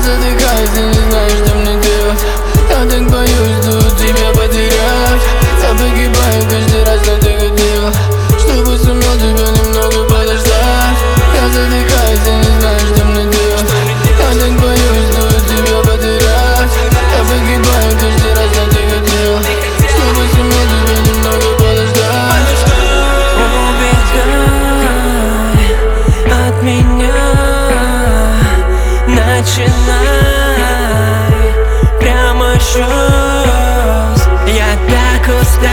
затыкаюсь и не знаю, что мне делать. Я так боюсь тут тебя потерять. Я погибаю каждый раз, но ты хотела, чтобы сумел тебя немного подождать. Я затыкаюсь и не знаю, что мне делать. Я так боюсь тут тебя потерять. Я погибаю каждый раз, но ты хотела, чтобы сумел тебя немного подождать. Убегай от меня, начинай прямо сейчас. Я так устал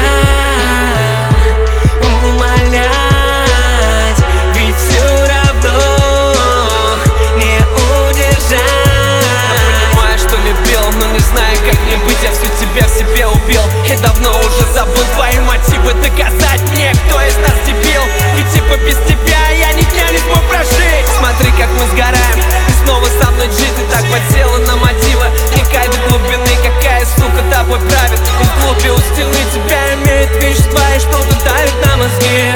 умолять, ведь все равно не удержать. Я понимаю, что любил, но не знаю, как мне быть. Я всю тебя в себе убил и давно уже забыл твои мотивы. Доказать мне, кто из нас дебил. И типа без тебя я ни дня не смог прожить. Смотри, как мы сгораем, и снова со мной жить. Ты так подсела на мотивы, никай до глубины. Какая сука тобой правит? Он в клубе у стены тебя имеет вещества, и что-то давит на мозги.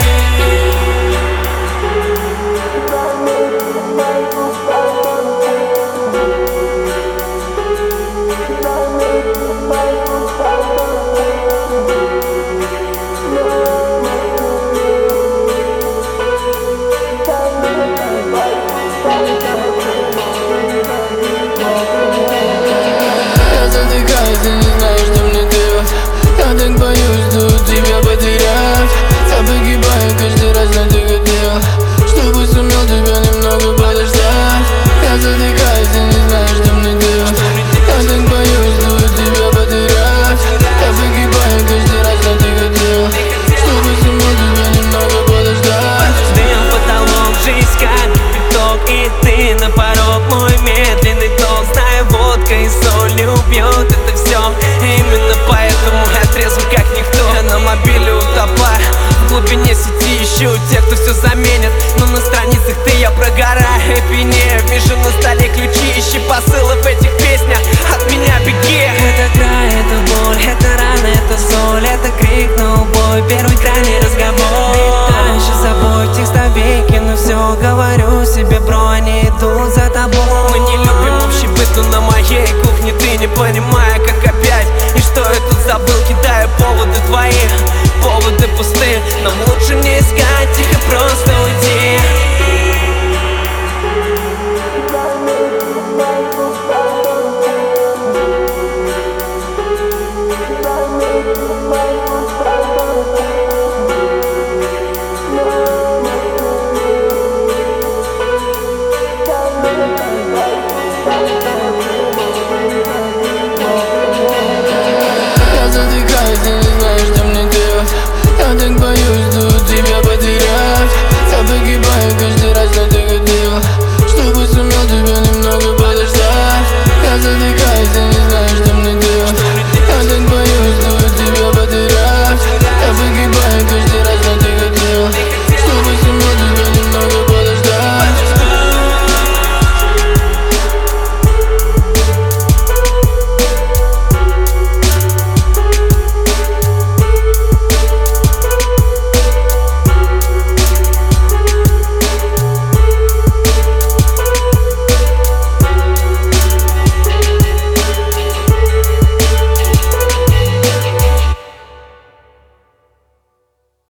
Я затыкаюсь и не знаю, что мне делать. Я так боюсь тут тебя потерять. Я погибаю каждый раз, но ты хотела, чтобы сумел тебя немного подождать. Я затыкаюсь и не знаю, что мне делать. Я так боюсь тут тебя потерять. Я погибаю каждый раз, но ты хотела, чтобы сумел тебя немного подождать. Дым, потолок, жизнь как кипяток, и ты на порог, мой медленный ток. Знаю, водка и соль убьет это все. Именно поэтому я трезв как никто. Я на мобиле утопаю, в глубине сети ищу тех, кто все заменит. Но на страницах ты я прогораю и пьянею. Вижу на столе ключи, ищи посылы в этих песнях. От меня беги. Это край, это боль, это рана, это соль, это крик на убой, первый крайний разговор. Дальше с собой в текстовике, но все говорю себе, бро, они идут за тобой. Мы не любим общий быт, но на моей кухне ты не понимая, как опять. И что я тут забыл, кидаю поводы твои, поводы пустые. Нам лучше не искать, тихо просто